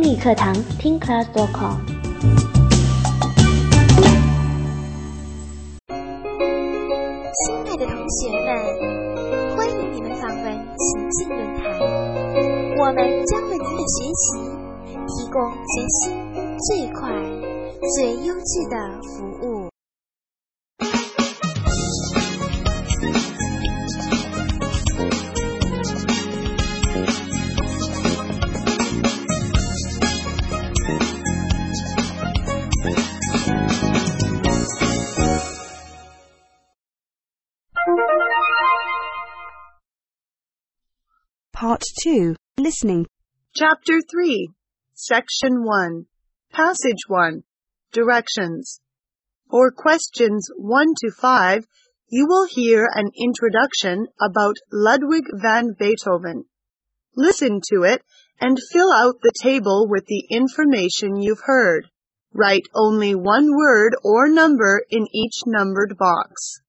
英语课堂听 class.com。 亲爱的同学们，欢迎你们访问情境论坛，我们将为您的学习提供最新、最快、最优质的服务。 Part 2. Listening. Chapter 3, Section 1, Passage 1, Directions. For questions 1 to 5, you will hear an introduction about Ludwig van Beethoven. Listen to it and fill out the table with the information you've heard. Write only one word or number in each numbered box.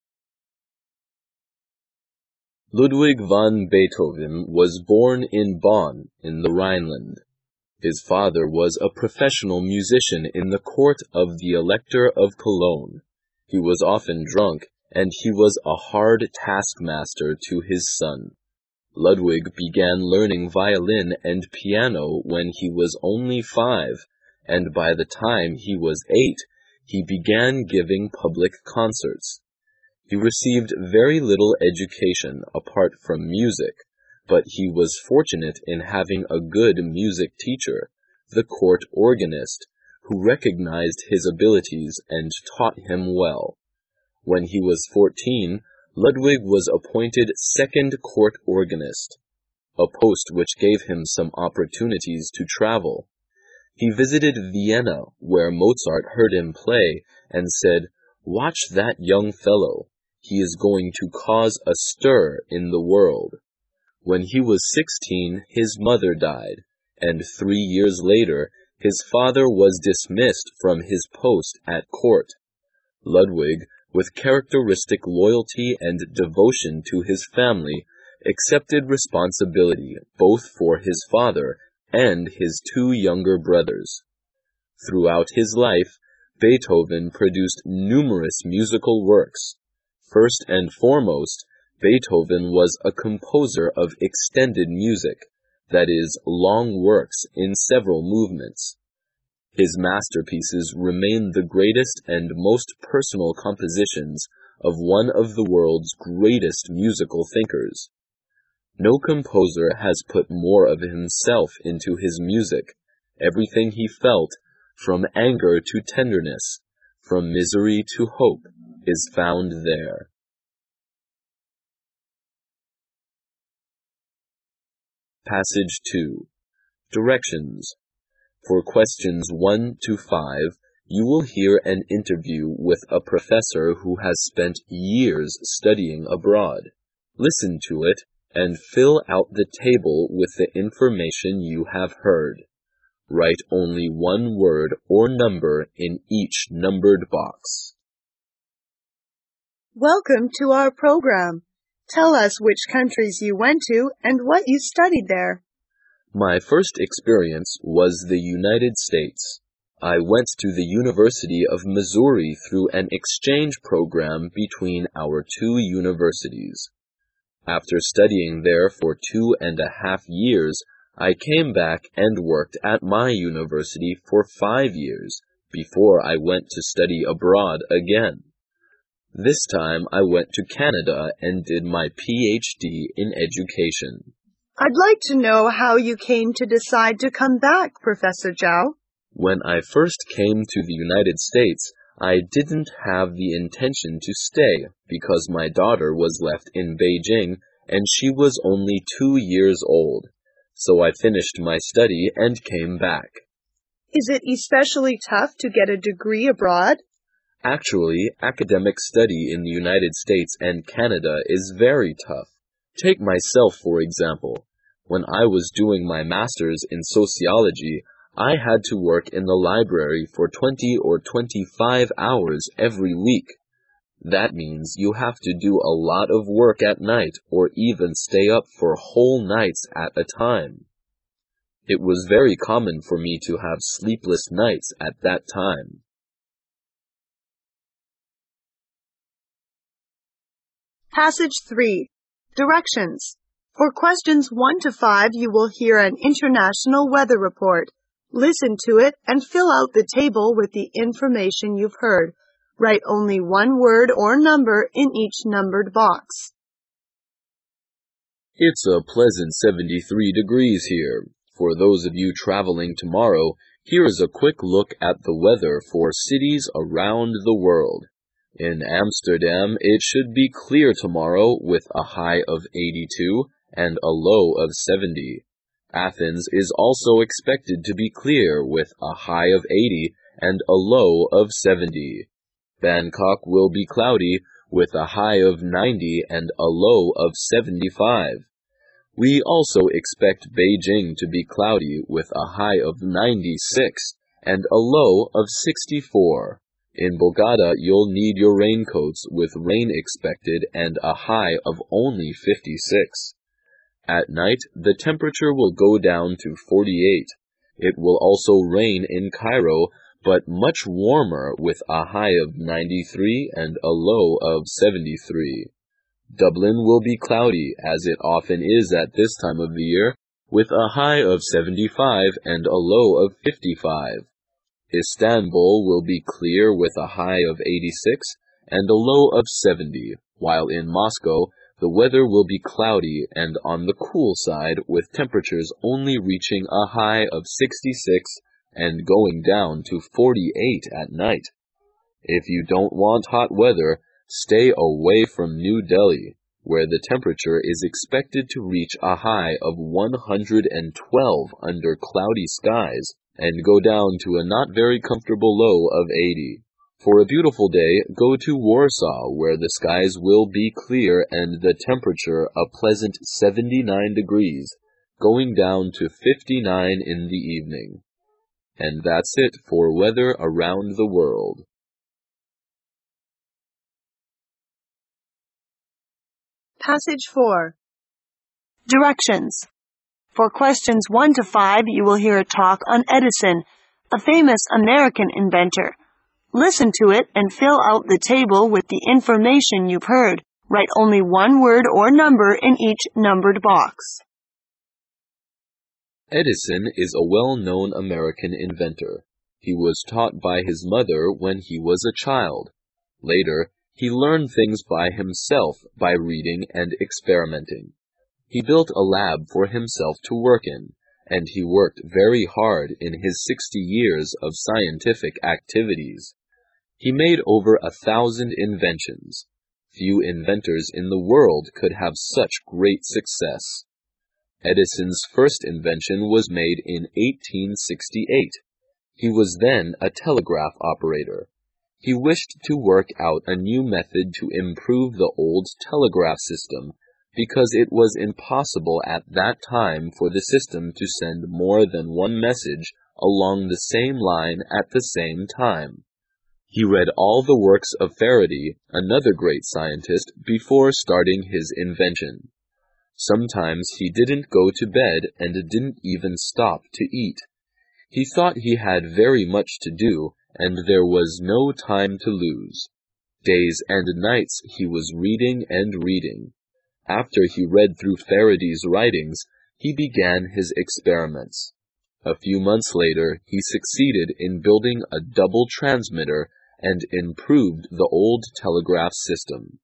Ludwig van Beethoven was born in Bonn in the Rhineland. His father was a professional musician in the court of the Elector of Cologne. He was often drunk, and he was a hard taskmaster to his son. Ludwig began learning violin and piano when he was only 5, and by the time he was 8, he began giving public concerts. He received very little education apart from music, but he was fortunate in having a good music teacher, the court organist, who recognized his abilities and taught him well. When he was 14, Ludwig was appointed second court organist, a post which gave him some opportunities to travel. He visited Vienna, where Mozart heard him play, and said, "Watch that young fellow. He is going to cause a stir in the world." When he was 16, his mother died, and 3 years later, his father was dismissed from his post at court. Ludwig, with characteristic loyalty and devotion to his family, accepted responsibility both for his father and his 2 younger brothers. Throughout his life, Beethoven produced numerous musical works. First and foremost, Beethoven was a composer of extended music, that is, long works in several movements. His masterpieces remain the greatest and most personal compositions of one of the world's greatest musical thinkers. No composer has put more of himself into his music. Everything he felt, from anger to tenderness, from misery to hope, is found there. Passage 2. Directions. For questions 1 to 5, you will hear an interview with a professor who has spent years studying abroad. Listen to it and fill out the table with the information you have heard. Write only one word or number in each numbered box. Welcome to our program. Tell us which countries you went to and what you studied there. My first experience was the United States. I went to the University of Missouri through an exchange program between our 2 universities. After studying there for 2.5 years, I came back and worked at my university for 5 years before I went to study abroad again. This time I went to Canada and did my PhD in education. I'd like to know how you came to decide to come back, Professor Zhao. When I first came to the United States, I didn't have the intention to stay because my daughter was left in Beijing and she was only 2 years old. So I finished my study and came back. Is it especially tough to get a degree abroad? Actually, academic study in the United States and Canada is very tough. Take myself, for example. When I was doing my master's in sociology, I had to work in the library for 20 or 25 hours every week. That means you have to do a lot of work at night or even stay up for whole nights at a time. It was very common for me to have sleepless nights at that time. Passage 3. Directions. For questions 1 to 5, you will hear an international weather report. Listen to it and fill out the table with the information you've heard. Write only one word or number in each numbered box. It's a pleasant 73 degrees here. For those of you traveling tomorrow, here is a quick look at the weather for cities around the world. In Amsterdam, it should be clear tomorrow with a high of 82 and a low of 70. Athens is also expected to be clear with a high of 80 and a low of 70. Bangkok will be cloudy with a high of 90 and a low of 75. We also expect Beijing to be cloudy with a high of 96 and a low of 64. In Bogota, you'll need your raincoats with rain expected and a high of only 56. At night, the temperature will go down to 48. It will also rain in Cairo, but much warmer with a high of 93 and a low of 73. Dublin will be cloudy, as it often is at this time of the year, with a high of 75 and a low of 55. Istanbul will be clear with a high of 86 and a low of 70, while in Moscow, the weather will be cloudy and on the cool side with temperatures only reaching a high of 66 and going down to 48 at night. If you don't want hot weather, stay away from New Delhi, where the temperature is expected to reach a high of 112 under cloudy skies and go down to a not very comfortable low of 80. For a beautiful day, go to Warsaw, where the skies will be clear and the temperature a pleasant 79 degrees, going down to 59 in the evening. And that's it for weather around the world. Passage 4. Directions. For questions 1 to 5, you will hear a talk on Edison, a famous American inventor. Listen to it and fill out the table with the information you've heard. Write only one word or number in each numbered box. Edison is a well-known American inventor. He was taught by his mother when he was a child. Later, he learned things by himself by reading and experimenting. He built a lab for himself to work in, and he worked very hard in his 60 years of scientific activities. He made over 1,000 inventions. Few inventors in the world could have such great success. Edison's first invention was made in 1868. He was then a telegraph operator. He wished to work out a new method to improve the old telegraph system, because it was impossible at that time for the system to send more than one message along the same line at the same time. He read all the works of Faraday, another great scientist, before starting his invention. Sometimes he didn't go to bed and didn't even stop to eat. He thought he had very much to do, and there was no time to lose. Days and nights he was reading and reading. After he read through Faraday's writings, he began his experiments. A few months later, he succeeded in building a double transmitter and improved the old telegraph system.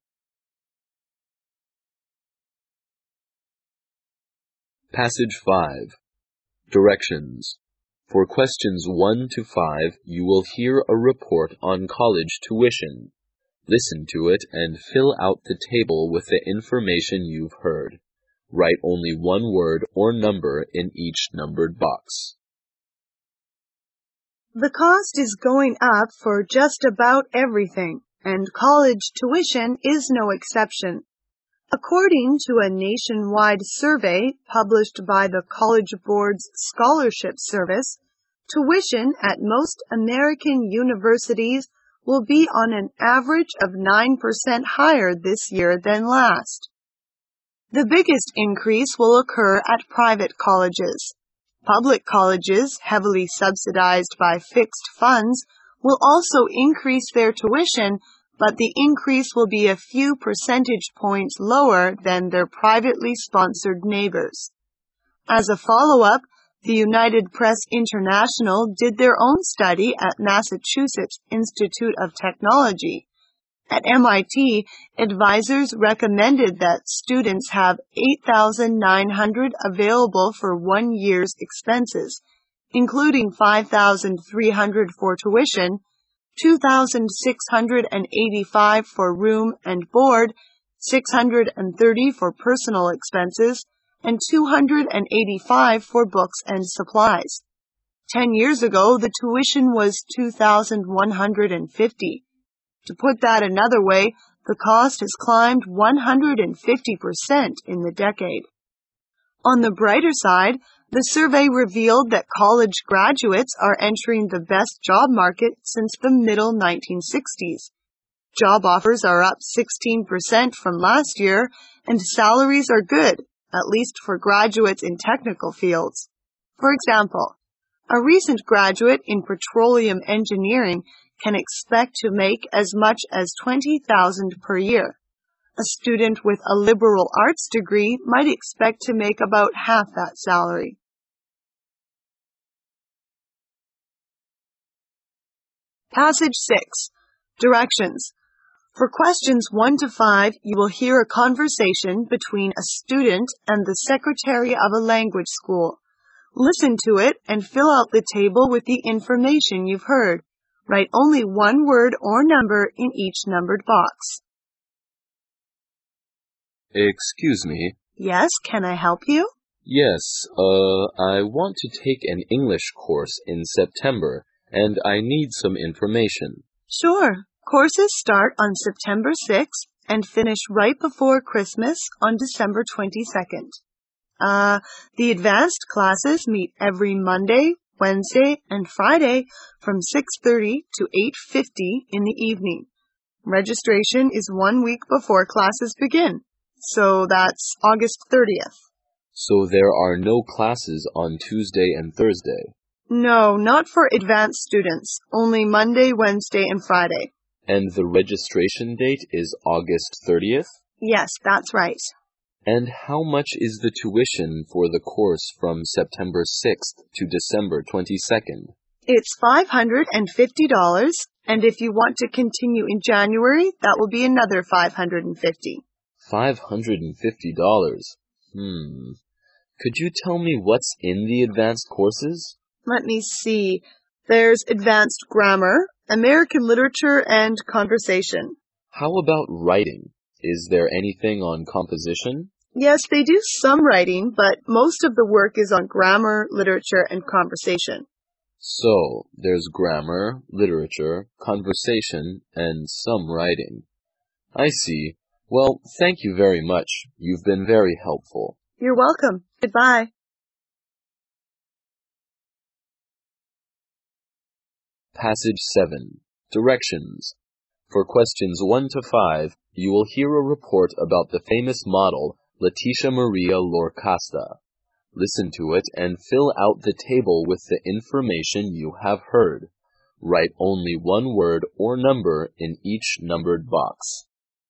Passage 5. Directions. For questions 1 to 5, you will hear a report on college tuition. Listen to it and fill out the table with the information you've heard. Write only one word or number in each numbered box. The cost is going up for just about everything, and college tuition is no exception. According to a nationwide survey published by the College Board's Scholarship Service, tuition at most American universities will be on an average of 9% higher this year than last. The biggest increase will occur at private colleges. Public colleges, heavily subsidized by fixed funds, will also increase their tuition, but the increase will be a few percentage points lower than their privately sponsored neighbors. As a follow-up, the United Press International did their own study at Massachusetts Institute of Technology. At MIT, advisors recommended that students have $8,900 available for 1 year's expenses, including $5,300 for tuition, $2,685 for room and board, $630 for personal expenses, and $285 for books and supplies. 10 years ago, the tuition was $2,150. To put that another way, the cost has climbed 150% in the decade. On the brighter side, the survey revealed that college graduates are entering the best job market since the middle 1960s. Job offers are up 16% from last year, and salaries are good, at least for graduates in technical fields. For example, a recent graduate in petroleum engineering can expect to make as much as $20,000 per year. A student with a liberal arts degree might expect to make about half that salary. Passage 6. Directions. For questions 1 to 5, you will hear a conversation between a student and the secretary of a language school. Listen to it and fill out the table with the information you've heard. Write only one word or number in each numbered box. Excuse me. Yes, can I help you? Yes, I want to take an English course in September, and I need some information. Sure. Courses start on September 6th and finish right before Christmas on December 22nd. The advanced classes meet every Monday, Wednesday, and Friday from 6:30 to 8:50 in the evening. Registration is 1 week before classes begin, so that's August 30th. So there are no classes on Tuesday and Thursday? No, not for advanced students, only Monday, Wednesday, and Friday. And the registration date is August 30th? Yes, that's right. And how much is the tuition for the course from September 6th to December 22nd? It's $550, and if you want to continue in January, that will be another $550. $550? Could you tell me what's in the advanced courses? Let me see. There's advanced grammar, American literature, and conversation. How about writing? Is there anything on composition? Yes, they do some writing, but most of the work is on grammar, literature, and conversation. So, there's grammar, literature, conversation, and some writing. I see. Well, thank you very much. You've been very helpful. You're welcome. Goodbye. Passage 7. Directions. For questions 1 to 5, you will hear a report about the famous model Leticia Maria Lorcasta. Listen to it and fill out the table with the information you have heard. Write only one word or number in each numbered box.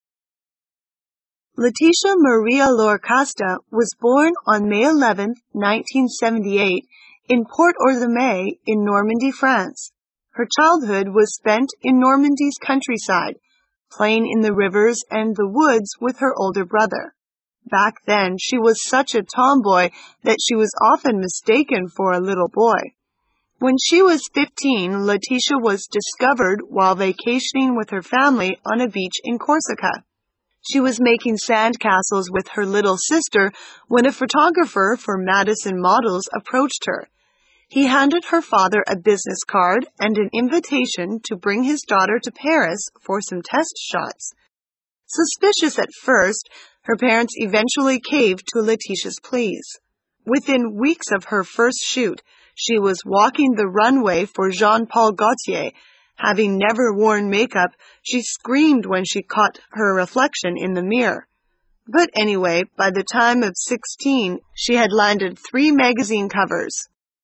Leticia Maria Lorcasta was born on May 11, 1978, in Port-Orthomais in Normandy, France. Her childhood was spent in Normandy's countryside, playing in the rivers and the woods with her older brother. Back then, she was such a tomboy that she was often mistaken for a little boy. When she was 15, Leticia was discovered while vacationing with her family on a beach in Corsica. She was making sandcastles with her little sister when a photographer for Madison Models approached her. He handed her father a business card and an invitation to bring his daughter to Paris for some test shots. Suspicious at first, her parents eventually caved to Leticia's pleas. Within weeks of her first shoot, she was walking the runway for Jean-Paul Gaultier. Having never worn makeup, she screamed when she caught her reflection in the mirror. But anyway, by the time of 16, she had landed 3 magazine covers.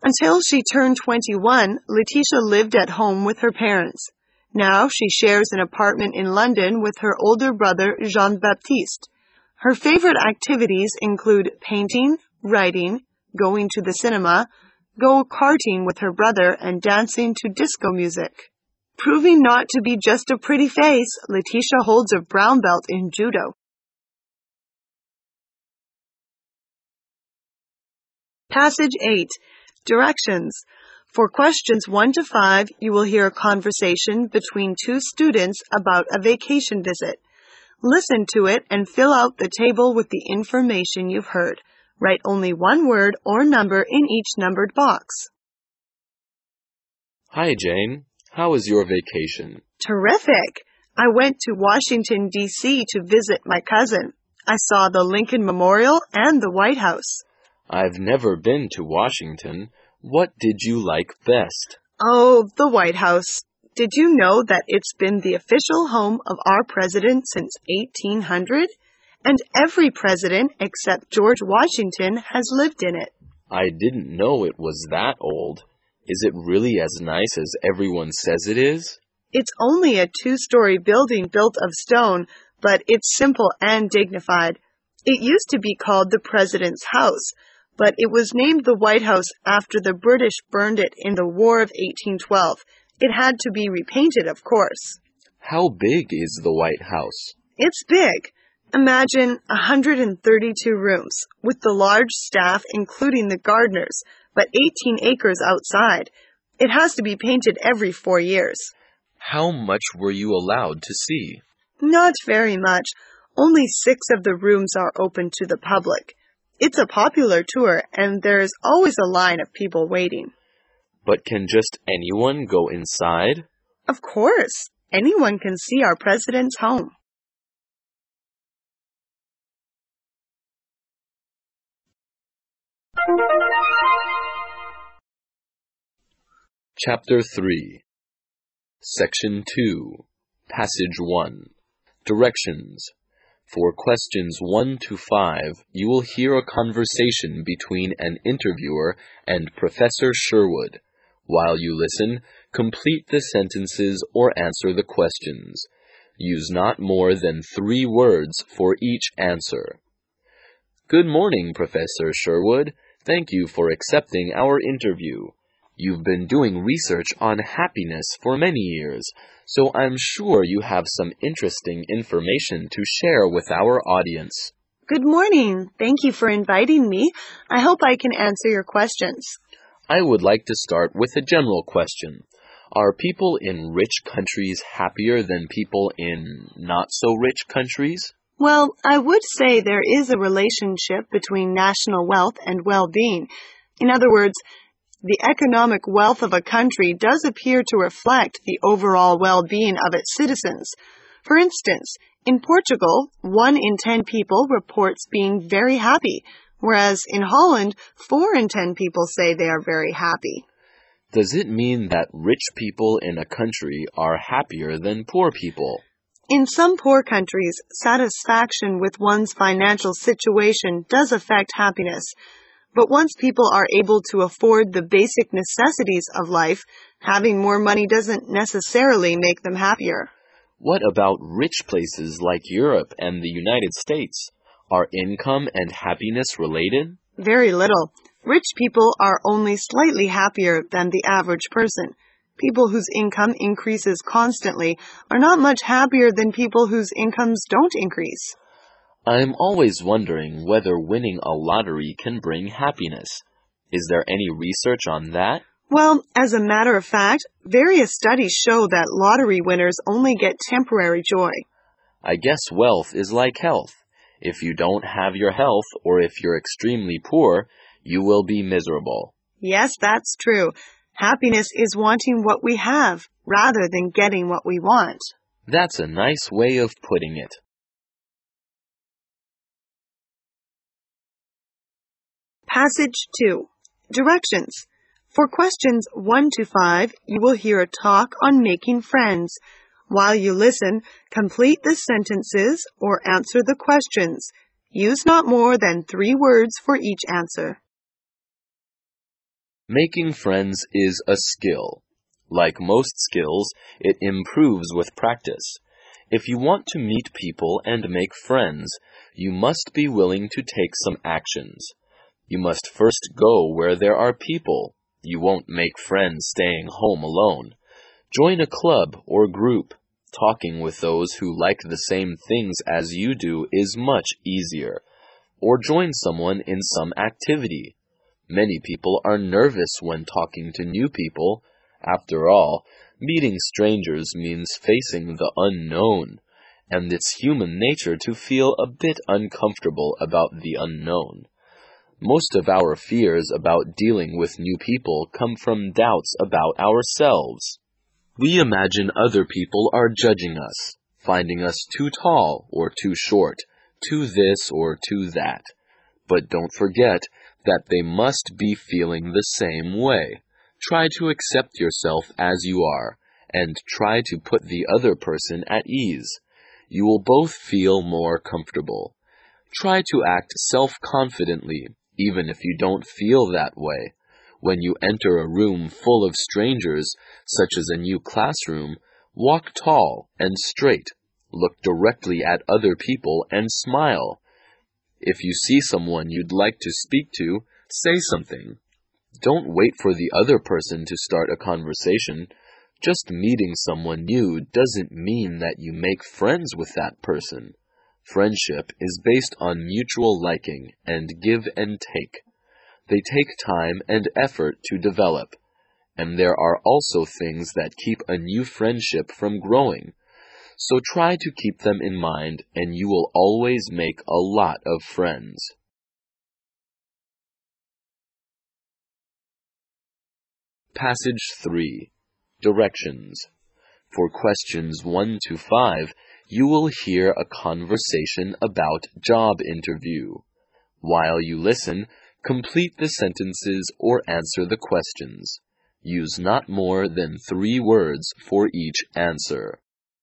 Until she turned 21, Letitia lived at home with her parents. Now she shares an apartment in London with her older brother, Jean-Baptiste. Her favorite activities include painting, writing, going to the cinema, go-karting with her brother, and dancing to disco music. Proving not to be just a pretty face, Letitia holds a brown belt in judo. Passage 8. Directions. For questions 1 to 5, you will hear a conversation between two students about a vacation visit. Listen to it and fill out the table with the information you've heard. Write only one word or number in each numbered box. Hi, Jane. How was your vacation? Terrific! I went to Washington, D.C. to visit my cousin. I saw the Lincoln Memorial and the White House. I've never been to Washington. What did you like best? Oh, the White House. Did you know that it's been the official home of our president since 1800? And every president except George Washington has lived in it. I didn't know it was that old. Is it really as nice as everyone says it is? It's only a 2-story building built of stone, but it's simple and dignified. It used to be called the President's House, but it was named the White House after the British burned it in the War of 1812. It had to be repainted, of course. How big is the White House? It's big. Imagine 132 rooms, with the large staff including the gardeners, but 18 acres outside. It has to be painted every 4 years. How much were you allowed to see? Not very much. Only 6 of the rooms are open to the public. It's a popular tour, and there's always a line of people waiting. But can just anyone go inside? Of course. Anyone can see our president's home. Chapter 3. Section 2. Passage 1. Directions. For questions 1 to 5, you will hear a conversation between an interviewer and Professor Sherwood. While you listen, complete the sentences or answer the questions. Use not more than 3 words for each answer. Good morning, Professor Sherwood. Thank you for accepting our interview. You've been doing research on happiness for many years, so I'm sure you have some interesting information to share with our audience. Good morning. Thank you for inviting me. I hope I can answer your questions. I would like to start with a general question. Are people in rich countries happier than people in not-so-rich countries? Well, I would say there is a relationship between national wealth and well-being. In other words, the economic wealth of a country does appear to reflect the overall well-being of its citizens. For instance, in Portugal, 1 in 10 people reports being very happy, whereas in Holland, 4 in 10 people say they are very happy. Does it mean that rich people in a country are happier than poor people? In some poor countries, satisfaction with one's financial situation does affect happiness. But once people are able to afford the basic necessities of life, having more money doesn't necessarily make them happier. What about rich places like Europe and the United States? Are income and happiness related? Very little. Rich people are only slightly happier than the average person. People whose income increases constantly are not much happier than people whose incomes don't increase. I'm always wondering whether winning a lottery can bring happiness. Is there any research on that? Well, as a matter of fact, various studies show that lottery winners only get temporary joy. I guess wealth is like health. If you don't have your health, or if you're extremely poor, you will be miserable. Yes, that's true. Happiness is wanting what we have, rather than getting what we want. That's a nice way of putting it. Passage 2. Directions. For questions 1 to 5, you will hear a talk on making friends. While you listen, complete the sentences or answer the questions. Use not more than 3 words for each answer. Making friends is a skill. Like most skills, it improves with practice. If you want to meet people and make friends, you must be willing to take some actions. You must first go where there are people. You won't make friends staying home alone. Join a club or group. Talking with those who like the same things as you do is much easier. Or join someone in some activity. Many people are nervous when talking to new people. After all, meeting strangers means facing the unknown, and it's human nature to feel a bit uncomfortable about the unknown. Most of our fears about dealing with new people come from doubts about ourselves. We imagine other people are judging us, finding us too tall or too short, too this or too that. But don't forget that they must be feeling the same way. Try to accept yourself as you are, and try to put the other person at ease. You will both feel more comfortable. Try to act self-confidently, even if you don't feel that way. When you enter a room full of strangers, such as a new classroom, walk tall and straight. Look directly at other people and smile. If you see someone you'd like to speak to, say something. Don't wait for the other person to start a conversation. Just meeting someone new doesn't mean that you make friends with that person. Friendship is based on mutual liking and give and take. They take time and effort to develop. And there are also things that keep a new friendship from growing. So try to keep them in mind, and you will always make a lot of friends. Passage 3. Directions. For questions 1 to 5, you will hear a conversation about job interview. While you listen, complete the sentences or answer the questions. Use not more than 3 words for each answer.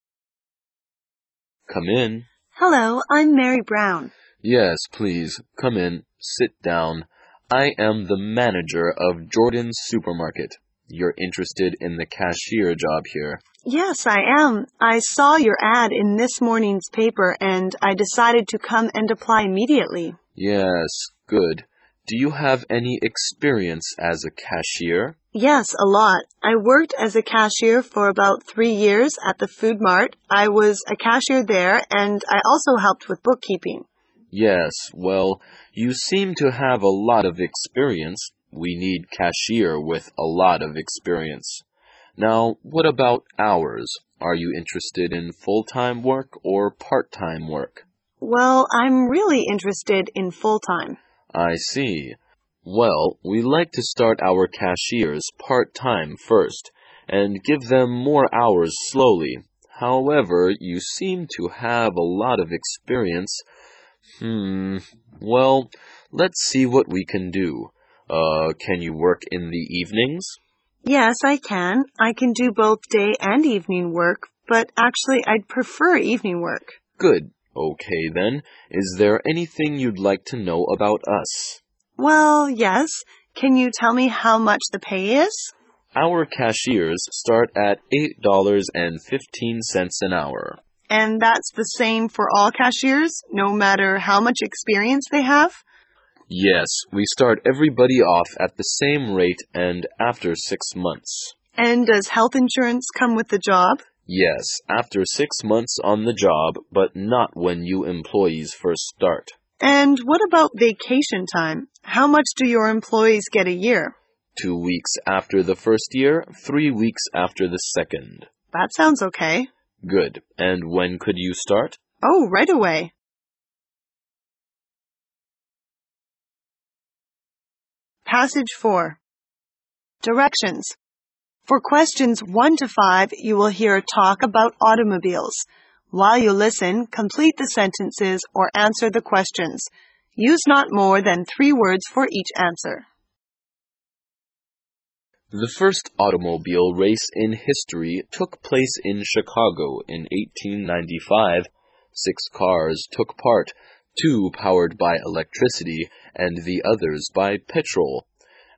Come in. Hello, I'm Mary Brown. Yes, please, come in. Sit down. I am the manager of Jordan's Supermarket. You're interested in the cashier job here. Yes, I am. I saw your ad in this morning's paper and I decided to come and apply immediately. Yes, good. Do you have any experience as a cashier? Yes, a lot. I worked as a cashier for about 3 years at the Food Mart. I was a cashier there and I also helped with bookkeeping. Yes, well, you seem to have a lot of experience. We need cashier with a lot of experience. Now, what about hours? Are you interested in full-time work or part-time work? Well, I'm really interested in full-time. I see. Well, we like to start our cashiers part-time first, and give them more hours slowly. However, you seem to have a lot of experience. Well, let's see what we can do. Can you work in the evenings? Yes, I can. I can do both day and evening work, but actually I'd prefer evening work. Good. Okay, then. Is there anything you'd like to know about us? Well, yes. Can you tell me how much the pay is? Our cashiers start at $8.15 an hour. And that's the same for all cashiers, no matter how much experience they have? Yes, we start everybody off at the same rate and after 6 months. And does health insurance come with the job? Yes, after 6 months on the job, but not when you employees first start. And what about vacation time? How much do your employees get a year? 2 weeks after the first year, 3 weeks after the second. That sounds okay. Good. And when could you start? Oh, right away. Passage 4. Directions. For questions 1 to 5, you will hear a talk about automobiles. While you listen, complete the sentences or answer the questions. Use not more than 3 words for each answer. The first automobile race in history took place in Chicago in 1895. 6 cars took part, 2 powered by electricity and the others by petrol.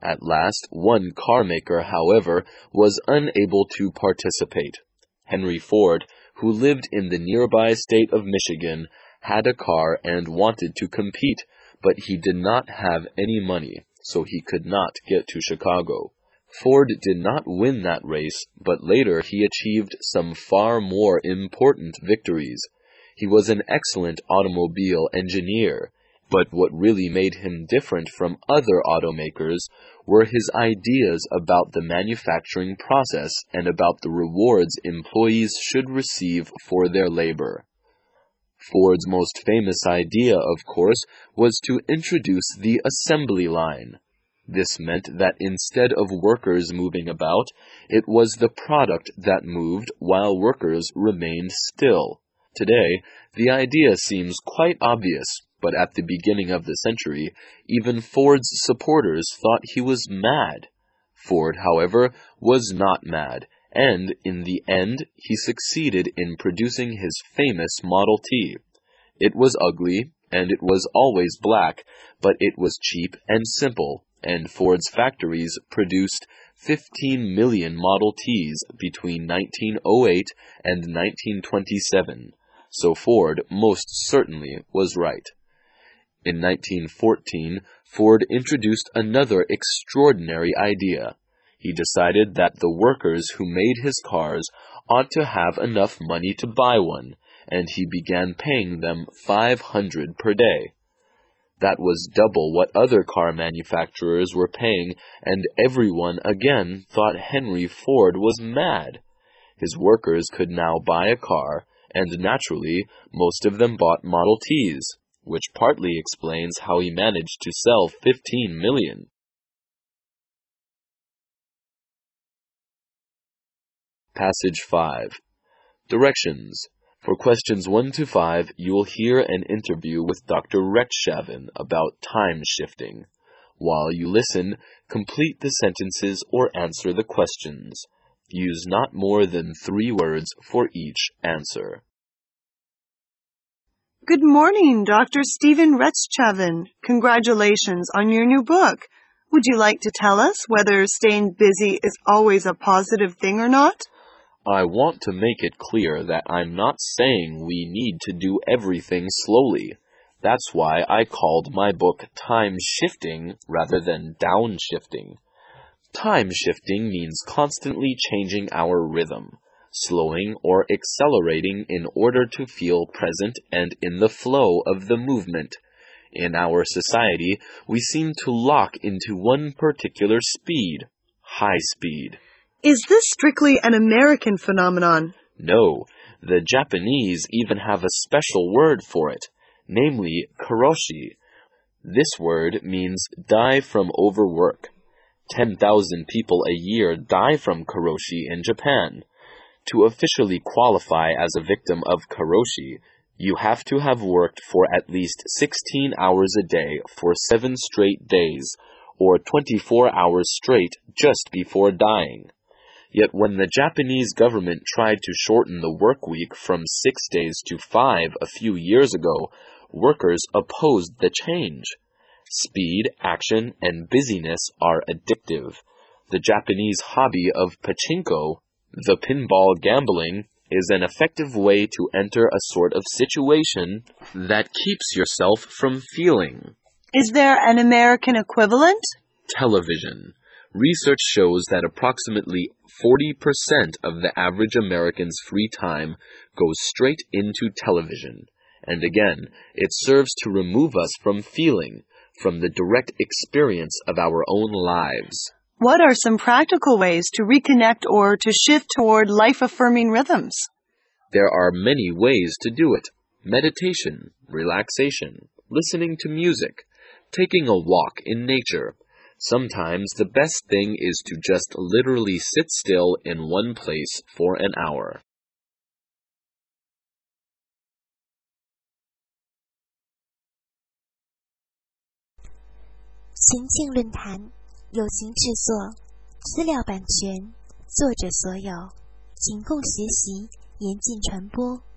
At last, one car maker, however, was unable to participate. Henry Ford, who lived in the nearby state of Michigan, had a car and wanted to compete, but he did not have any money, so he could not get to Chicago. Ford did not win that race, but later he achieved some far more important victories. He was an excellent automobile engineer, but what really made him different from other automakers were his ideas about the manufacturing process and about the rewards employees should receive for their labor. Ford's most famous idea, of course, was to introduce the assembly line. This meant that instead of workers moving about, it was the product that moved while workers remained still. Today, the idea seems quite obvious, but at the beginning of the century, even Ford's supporters thought he was mad. Ford, however, was not mad, and in the end, he succeeded in producing his famous Model T. It was ugly, and it was always black, but it was cheap and simple, and Ford's factories produced 15 million Model Ts between 1908 and 1927, so Ford most certainly was right. In 1914, Ford introduced another extraordinary idea. He decided that the workers who made his cars ought to have enough money to buy one, and he began paying them $500 per day. That was double what other car manufacturers were paying, and everyone again thought Henry Ford was mad. His workers could now buy a car, and naturally, most of them bought Model Ts, which partly explains how he managed to sell 15 million. Passage 5. Directions. For questions 1 to 5, you will hear an interview with Dr. Rechtshaven about time shifting. While you listen, complete the sentences or answer the questions. Use not more than 3 words for each answer. Good morning, Dr. Stephen Rechtshaven. Congratulations on your new book. Would you like to tell us whether staying busy is always a positive thing or not? I want to make it clear that I'm not saying we need to do everything slowly. That's why I called my book Time Shifting rather than Downshifting. Time shifting means constantly changing our rhythm, slowing or accelerating in order to feel present and in the flow of the movement. In our society, we seem to lock into one particular speed, high speed. Is this strictly an American phenomenon? No, the Japanese even have a special word for it, namely karoshi. This word means die from overwork. 10,000 people a year die from karoshi in Japan. To officially qualify as a victim of karoshi, you have to have worked for at least 16 hours a day for 7 straight days, or 24 hours straight just before dying. Yet when the Japanese government tried to shorten the work week from 6 days to 5 a few years ago, workers opposed the change. Speed, action, and busyness are addictive. The Japanese hobby of pachinko, the pinball gambling, is an effective way to enter a sort of situation that keeps yourself from feeling. Is there an American equivalent? Television. Research shows that approximately 40% of the average American's free time goes straight into television. And again, it serves to remove us from feeling, from the direct experience of our own lives. What are some practical ways to reconnect or to shift toward life-affirming rhythms? There are many ways to do it. Meditation, relaxation, listening to music, taking a walk in nature. Sometimes the best thing is to just literally sit still in one place for an hour. 行进论坛友情制作，资料版权，作者所有，仅供学习，严禁传播。